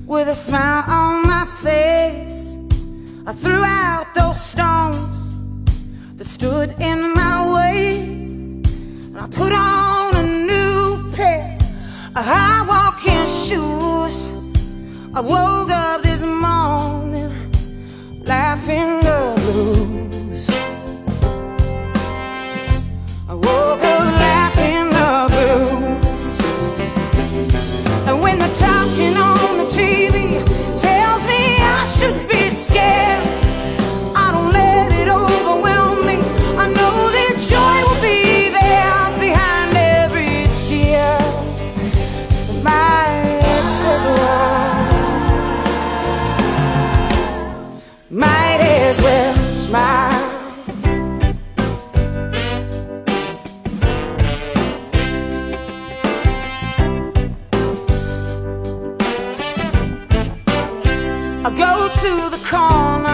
with a smile on my face. I threw out those stones that stood in my way, and I put on a new pair of high walking shoes. I woke up this morning laughing the blues. I woke up laughing the blues. And when the talking on the TV tells me I should be scared, I don't let it overwhelm me. I know that joy will be there behind every tear. My might as well smile. I go to the corner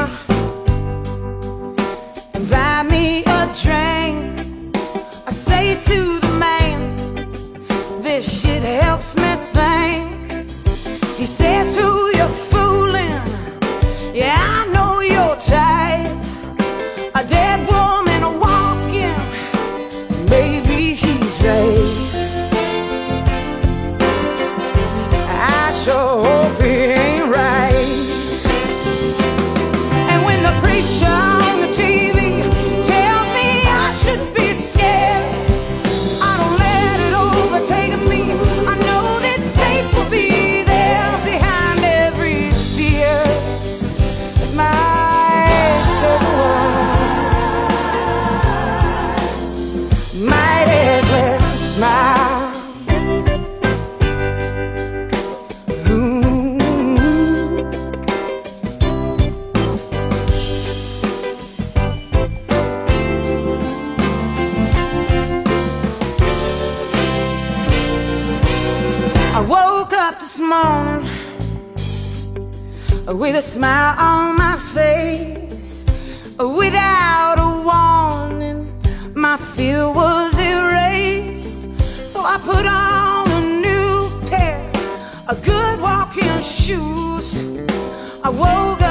and buy me a drink. I say to the man, this shit helps me think. He says, who you fooling? Yeah, I know your type. A dead woman walking, maybe he's right. I sure hope he ain't right. And when the preacher on the TV tells me I should be scared, I don't let it overtake me. I know that faith will be there behind every fear. Might as well smile. Ooh. I woke up this morning with a smile on my face. Without a warning, my fear was erased. So I put on a new pair of good walking shoes. I woke